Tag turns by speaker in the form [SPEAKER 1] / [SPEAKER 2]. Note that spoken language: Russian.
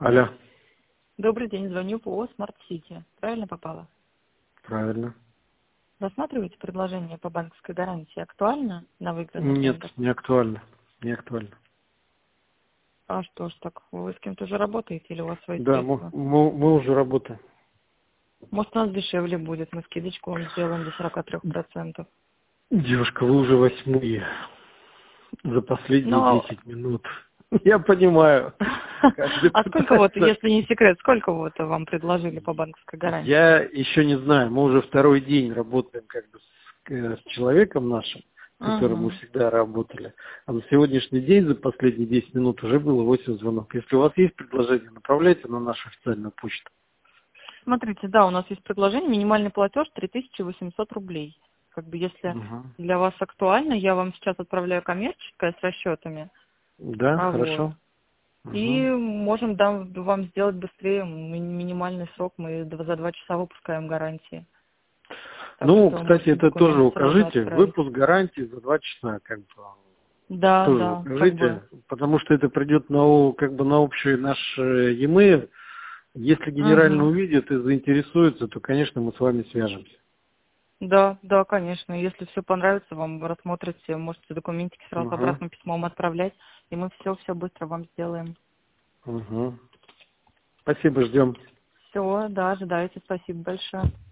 [SPEAKER 1] Алло.
[SPEAKER 2] Добрый день, звоню по Smart City. Правильно попала?
[SPEAKER 1] Правильно.
[SPEAKER 2] Рассматриваете предложение по банковской гарантии? Актуально на выигранный
[SPEAKER 1] Нет,
[SPEAKER 2] тендер?
[SPEAKER 1] не актуально. Не актуально.
[SPEAKER 2] А что ж так? Вы с кем-то уже работаете или у вас свои
[SPEAKER 1] Да, мы,
[SPEAKER 2] средства?
[SPEAKER 1] мы, мы уже работаем.
[SPEAKER 2] Может, у нас дешевле будет. Мы скидочку вам сделаем до 43%.
[SPEAKER 1] Девушка, вы уже восьмые за последние
[SPEAKER 2] Но...
[SPEAKER 1] 10 минут. Я понимаю. Каждый
[SPEAKER 2] А сколько вот,
[SPEAKER 1] пытается.
[SPEAKER 2] если не секрет, сколько вот вам предложили по банковской гарантии?
[SPEAKER 1] Я еще не знаю. Мы уже второй день работаем как бы с человеком нашим, с которым мы
[SPEAKER 2] Угу.
[SPEAKER 1] всегда работали. А на сегодняшний день за последние 10 минут уже было 8 звонков. Если у вас есть предложение, направляйте на нашу официальную почту.
[SPEAKER 2] Смотрите, да, у нас есть предложение, минимальный платеж 3800 рублей. Как бы если
[SPEAKER 1] Угу.
[SPEAKER 2] для вас актуально, я вам сейчас отправляю коммерческое с расчетами.
[SPEAKER 1] Да,
[SPEAKER 2] А вот.
[SPEAKER 1] хорошо.
[SPEAKER 2] И
[SPEAKER 1] Угу.
[SPEAKER 2] можем вам сделать быстрее минимальный срок. Мы за 2 часа выпускаем гарантии. Так
[SPEAKER 1] Ну,
[SPEAKER 2] что вы
[SPEAKER 1] кстати,
[SPEAKER 2] можете
[SPEAKER 1] это тоже
[SPEAKER 2] документы сразу
[SPEAKER 1] укажите.
[SPEAKER 2] отправить.
[SPEAKER 1] Выпуск гарантии за 2 часа, как бы.
[SPEAKER 2] Да,
[SPEAKER 1] Тоже
[SPEAKER 2] да, как бы.
[SPEAKER 1] укажите, потому что это придет на, как бы на общий наш e-mail. Если генерально
[SPEAKER 2] Угу.
[SPEAKER 1] увидит и заинтересуется, то, конечно, мы с вами свяжемся.
[SPEAKER 2] Да, да, конечно. Если все понравится, вам рассмотрите, можете документики сразу
[SPEAKER 1] Угу.
[SPEAKER 2] обратным письмом отправлять, и мы все быстро вам сделаем.
[SPEAKER 1] Угу. Спасибо, ждем.
[SPEAKER 2] Все, да, ожидайте. Спасибо большое.